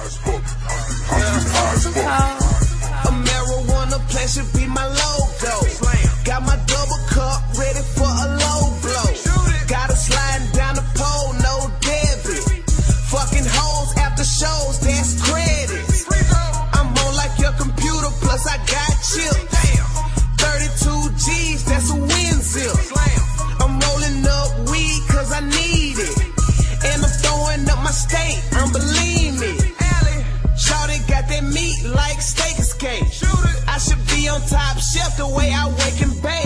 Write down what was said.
A marijuana plant should be my logo. Got my double cup ready for a low blow. Got it sliding down the pole, no debit. Fucking hoes after shows, that's credit. I'm on like your computer, plus I got chips. 32 G's, that's a wind zip. I'm rolling up weed cause I need it. And I'm throwing up my state, unbelievable. Shawty got that meat like steak escape. I should be on top shelf the way I wake and bake.